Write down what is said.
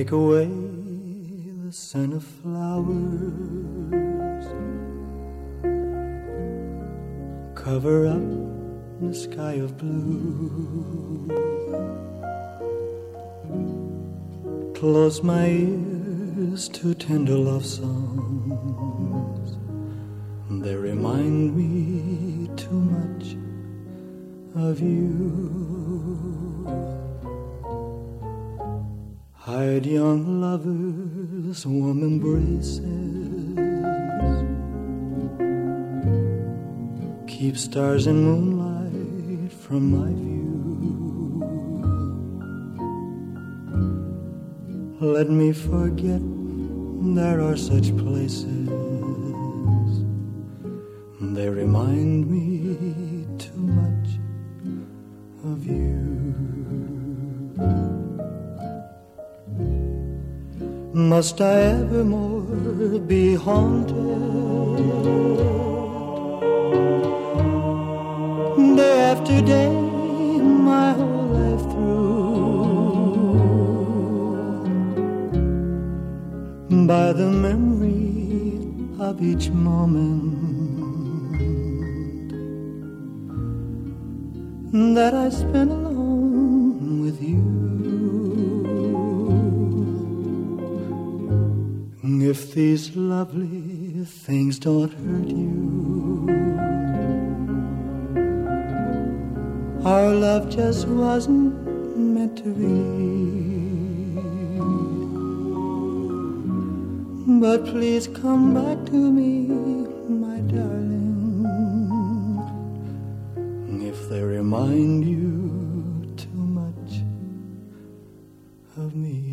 take away the scent of flowers, cover up the sky of blue, close my ears to tender love songs. They remind me too much of you. Hide young lovers, warm embraces, keep stars and moonlight from my view. Let me forget there are such places. They remind me too much of you. Must I evermore be haunted, day after day, my whole life through, by the memory of each moment that I spent alone with you? If these lovely things don't hurt you, our love just wasn't meant to be. But please come back to me, my darling, if they remind you too much of me.